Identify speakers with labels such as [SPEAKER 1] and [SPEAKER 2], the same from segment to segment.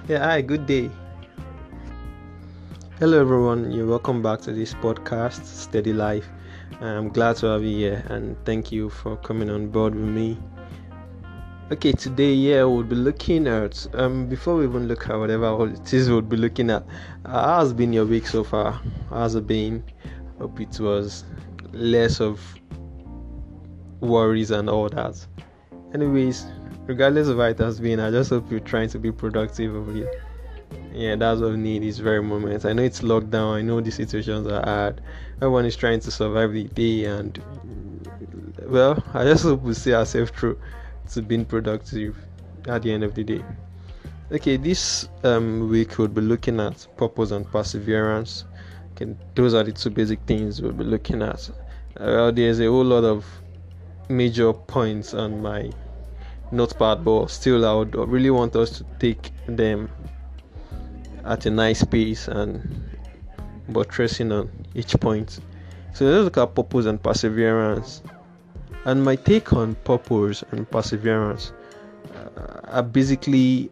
[SPEAKER 1] Yeah, hi, good day. Hello, everyone. You're welcome back to this podcast, Steady Life. I'm glad to have you here and thank you for coming on board with me. Okay, today, we'll be looking at, before we even look at whatever it is we'll be looking at, how has been your week so far? How has it been? Hope it was less of worries and all that. Anyways, regardless of how it has been, I just hope you're trying to be productive over here. Yeah, that's what we need this very moment. I know it's lockdown. I know the situations are hard. Everyone is trying to survive the day, and well, I just hope we see ourselves through to being productive at the end of the day. Okay, this week we'll be looking at purpose and perseverance. Okay, those are the two basic things we'll be looking at. There's a whole lot of major points on my notepad, but still, I would really want us to take them at a nice pace and buttressing on each point. So let's look at purpose and perseverance. And my take on purpose and perseverance are basically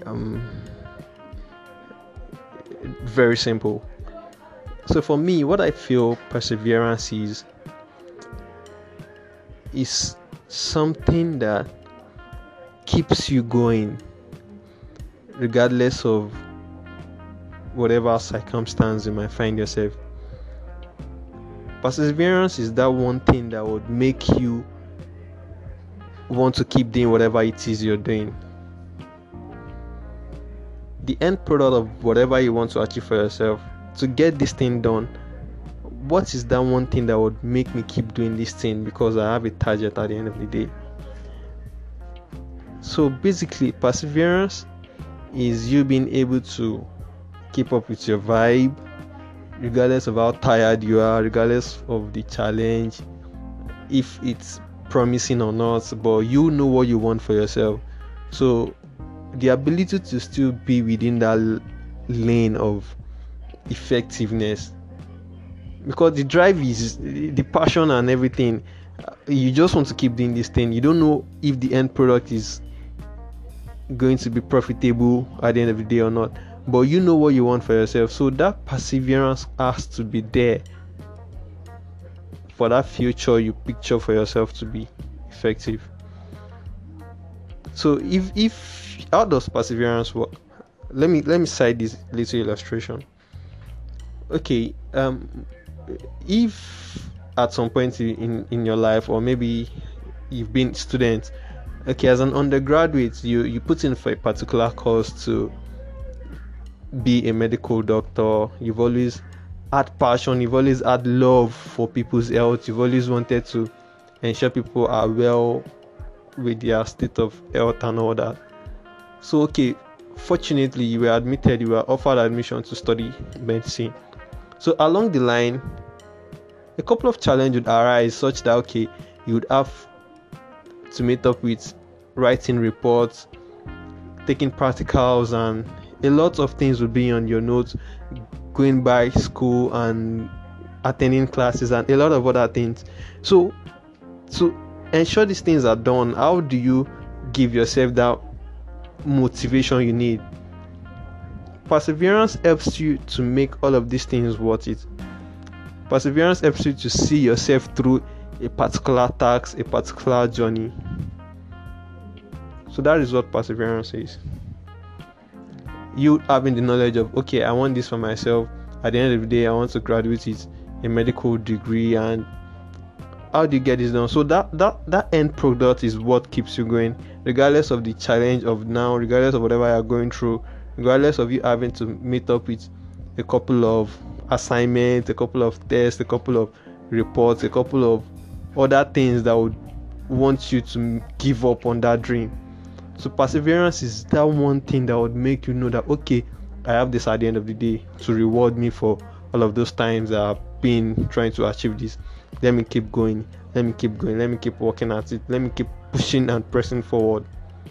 [SPEAKER 1] very simple. So for me, what I feel perseverance is something that keeps you going regardless of whatever circumstance you might find yourself. Perseverance is that one thing that would make you want to keep doing whatever it is you're doing. The end product of whatever you want to achieve for yourself, to get this thing done, what is that one thing that would make me keep doing this thing? Because I have a target at the end of the day. So basically, perseverance is you being able to keep up with your vibe regardless of how tired you are, regardless of the challenge, if it's promising or not, but you know what you want for yourself. So the ability to still be within that lane of effectiveness, because the drive is the passion and everything. You just want to keep doing this thing. You don't know if the end product is going to be profitable at the end of the day or not, but you know what you want for yourself. So that perseverance has to be there for that future you picture for yourself to be effective. So if how does perseverance work? Let me cite this little illustration. Okay, if at some point in your life, or maybe you've been student, okay, as an undergraduate, you put in for a particular course to be a medical doctor. You've always had passion, you've always had love for people's health, you've always wanted to ensure people are well with their state of health and all that. So okay, fortunately you were offered admission to study medicine. So along the line, a couple of challenges would arise, such that okay, you would have to meet up with writing reports, taking practicals, and a lot of things would be on your notes, going by school and attending classes and a lot of other things. So to ensure these things are done, how do you give yourself that motivation you need? Perseverance helps you to make all of these things worth it. Perseverance helps you to see yourself through a particular task, a particular journey. So that is what perseverance is. You having the knowledge of, okay, I want this for myself. At the end of the day, I want to graduate with a medical degree. And how do you get this done? So that end product is what keeps you going, regardless of the challenge of now, regardless of whatever you're going through, regardless of you having to meet up with a couple of assignments, a couple of tests, a couple of reports, a couple of other things that would want you to give up on that dream. So perseverance is that one thing that would make you know that okay, I have this at the end of the day to reward me for all of those times that I've been trying to achieve this. Let me keep going, let me keep working at it, let me keep pushing and pressing forward.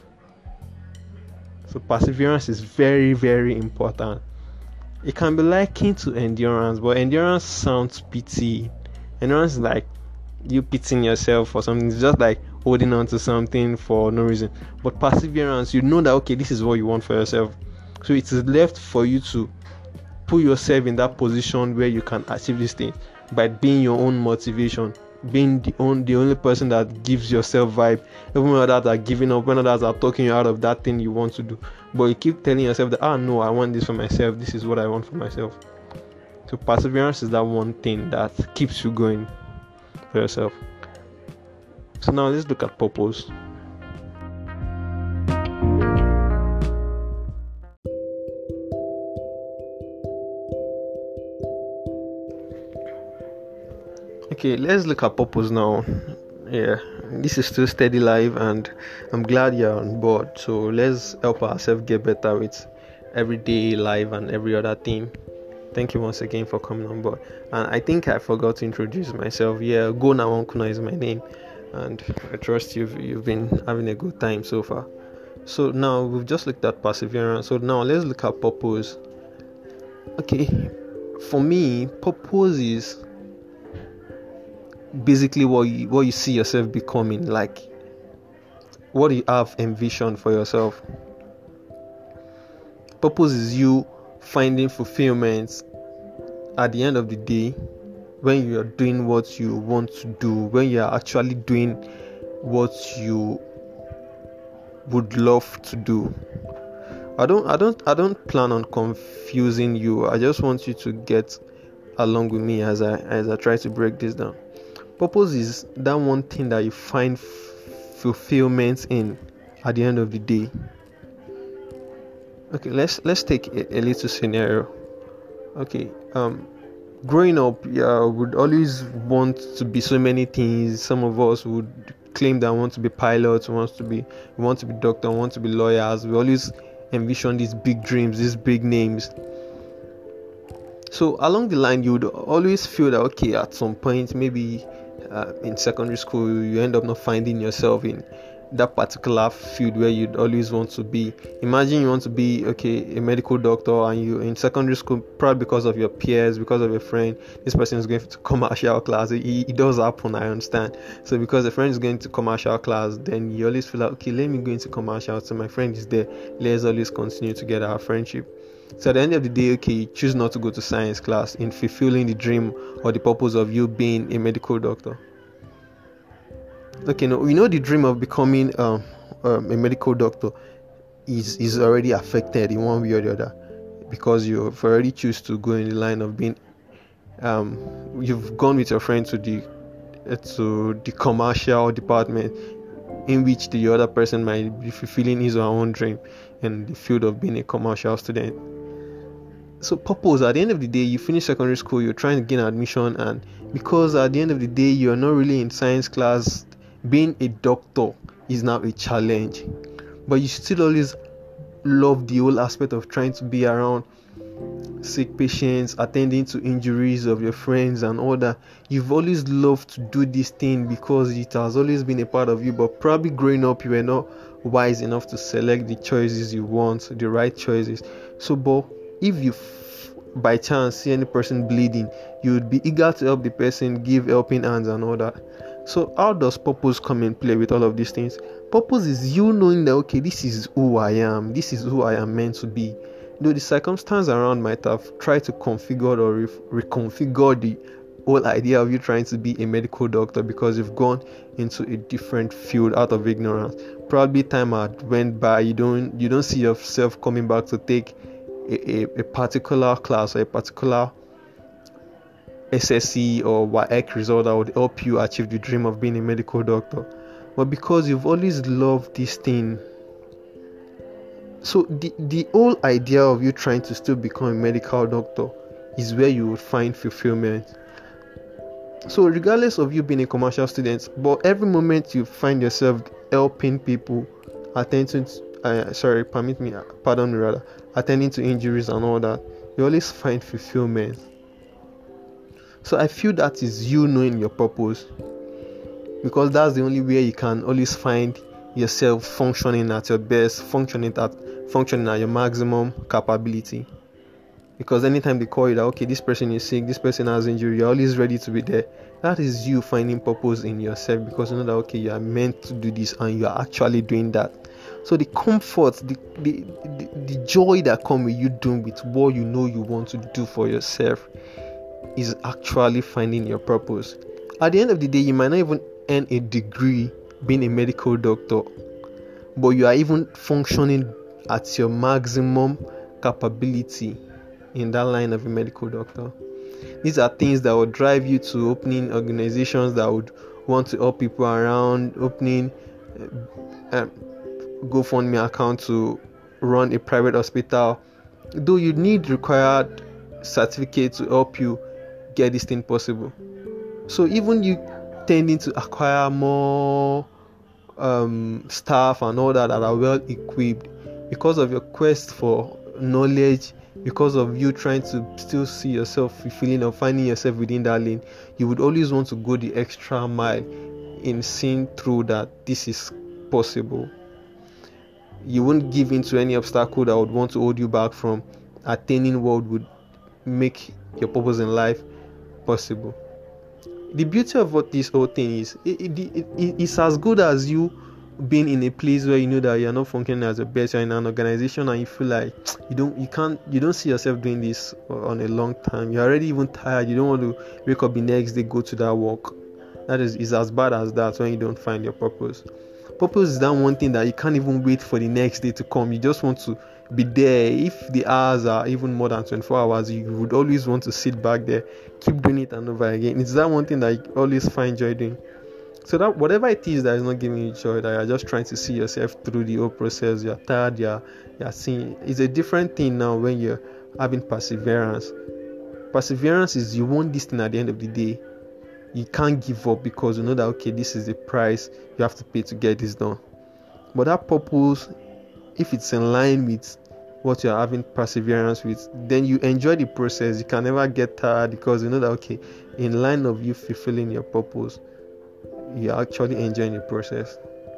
[SPEAKER 1] So perseverance is very, very important. It can be likened to endurance, but endurance sounds pity. Endurance is like you pitying yourself for something. It's just like holding on to something for no reason. But perseverance, you know that okay, this is what you want for yourself. So it is left for you to put yourself in that position where you can achieve this thing by being your own motivation, being the only person that gives yourself vibe, even when others are giving up, when others are talking you out of that thing you want to do. But you keep telling yourself that, no, I want this for myself, this is what I want for myself. So perseverance is that one thing that keeps you going for yourself. So now let's look at purpose. Okay, let's look at purpose now. Yeah, this is still Steady Life, and I'm glad you're on board. So let's help ourselves get better with everyday life and every other thing. Thank you once again for coming on board. And I think I forgot to introduce myself. Yeah, Go Nawankuna is my name, and I trust you've been having a good time so far. So now we've just looked at perseverance. So now let's look at purpose. Okay, for me, purpose is basically what you see yourself becoming, like what you have envisioned for yourself. Purpose is you finding fulfillment at the end of the day when you are doing what you want to do, when you are actually doing what you would love to do. I don't plan on confusing you. I just want you to get along with me as I try to break this down. Purpose is that one thing that you find fulfillment in at the end of the day. Okay, let's take a little scenario. Okay, growing up, would always want to be so many things. Some of us would claim that want to be pilots, want to be doctor, want to be lawyers. We always envision these big dreams, these big names. So along the line, you would always feel that, okay, at some point, maybe in secondary school, you end up not finding yourself in that particular field where you'd always want to be. Imagine you want to be a medical doctor, and you in secondary school, probably because of your peers, because of your friend, this person is going to commercial class. It does happen, I understand. So because a friend is going to commercial class, then you always feel like, okay, let me go into commercial, so my friend is there, let's always continue to get our friendship. So at the end of the day, okay, you choose not to go to science class in fulfilling the dream or the purpose of you being a medical doctor. Okay, no, we know the dream of becoming a medical doctor is already affected in one way or the other, because you've already choose to go in the line of being you've gone with your friend to the commercial department, in which the other person might be fulfilling his or her own dream in the field of being a commercial student. So purpose, at the end of the day, you finish secondary school, you're trying to gain admission, and because at the end of the day you're not really in science class, being a doctor is now a challenge. But you still always love the whole aspect of trying to be around sick patients, attending to injuries of your friends and all that. You've always loved to do this thing because it has always been a part of you, but probably growing up you were not wise enough to select the choices you want, the right choices. So but if you by chance see any person bleeding, you would be eager to help the person, give helping hands and all that. So how does purpose come in play with all of these things? Purpose is you knowing that, okay, this is who I am, this is who I am meant to be. Though the circumstance around might have tried to configure or reconfigure the whole idea of you trying to be a medical doctor because you've gone into a different field out of ignorance. Probably time had went by, you don't see yourself coming back to take a particular class or a particular SSC or WAEC result that would help you achieve the dream of being a medical doctor. But because you've always loved this thing, so the whole idea of you trying to still become a medical doctor is where you would find fulfillment. So regardless of you being a commercial student, but every moment you find yourself helping people, attending to injuries and all that, you always find fulfillment. So I feel that is you knowing your purpose, because that's the only way you can always find yourself functioning at your best, functioning at your maximum capability. Because anytime they call you that, okay, this person is sick, this person has injury, you're always ready to be there. That is you finding purpose in yourself, because you know that, okay, you are meant to do this and you are actually doing that. So the comfort, the joy that comes with you doing with what you know you want to do for yourself is actually finding your purpose. At the end of the day, you might not even earn a degree being a medical doctor, but you are even functioning at your maximum capability in that line of a medical doctor. These are things that will drive you to opening organizations that would want to help people around, opening GoFundMe account to run a private hospital. Though you need required certificate to help you get this thing possible. So even you tending to acquire more staff and all that are well equipped because of your quest for knowledge, because of you trying to still see yourself fulfilling or finding yourself within that lane, you would always want to go the extra mile in seeing through that this is possible. You won't give in to any obstacle that would want to hold you back from attaining what would make your purpose in life possible. The beauty of what this whole thing is, it's as good as you being in a place where you know that you're not functioning as a best. You're in an organization and you feel like you don't see yourself doing this on a long time. You're already even tired. You don't want to wake up the next day, go to that work. That is as bad as that when you don't find your purpose. Purpose is that one thing that you can't even wait for the next day to come. You just want to be there. If the hours are even more than 24 hours, you would always want to sit back there, keep doing it and over again. It's that one thing that you always find joy doing. So that whatever it is that is not giving you joy, that you're just trying to see yourself through the whole process, you're tired, you're seeing, it's a different thing now when you're having perseverance. Perseverance is you want this thing at the end of the day. You can't give up because you know that okay, this is the price you have to pay to get this done. But that purpose, if it's in line with what you're having perseverance with, then you enjoy the process. You can never get tired because you know that okay, in line of you fulfilling your purpose, you're actually enjoying the process.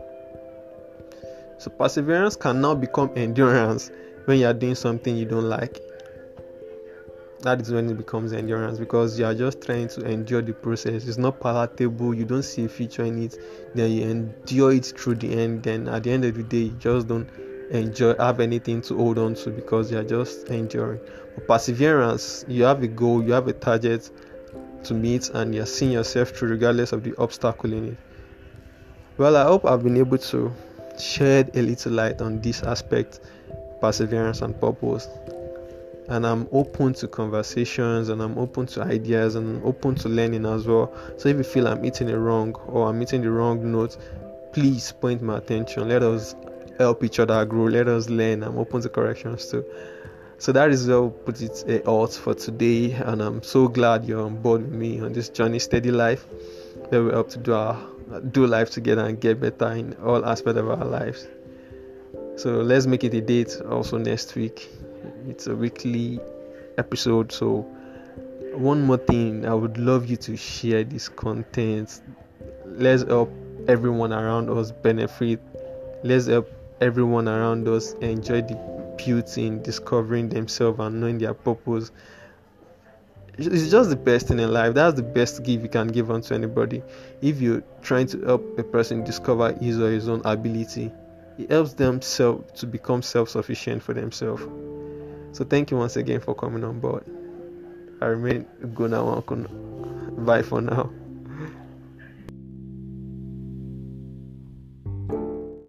[SPEAKER 1] So perseverance can now become endurance when you're doing something you don't like. That is when it becomes endurance because you are just trying to endure the process. It's not palatable, you don't see a future in it, then you endure it through the end. Then at the end of the day, you just don't have anything to hold on to because you are just enduring. But perseverance, you have a goal, you have a target to meet, and you're seeing yourself through regardless of the obstacle in it. Well, I hope I've been able to shed a little light on this aspect, perseverance and purpose. And I'm open to conversations, and I'm open to ideas, and I'm open to learning as well. So if you feel I'm hitting it wrong or I'm hitting the wrong note, please point my attention. Let us help each other grow. Let us learn. I'm open to corrections too. So that is where we'll put it out for today, and I'm so glad you're on board with me on this journey, Steady Life, where we help to do life together and get better in all aspects of our lives. So let's make it a date also next week. It's a weekly episode, so one more thing, I would love you to share this content. Let's help everyone around us benefit. Let's help everyone around us enjoy the beauty in discovering themselves and knowing their purpose. It's just the best thing in life. That's the best gift you can give unto anybody. If you're trying to help a person discover his or his own ability, it helps them to become self-sufficient for themselves. So thank you once again for coming on board. I remain Guna Wankun. Bye for now.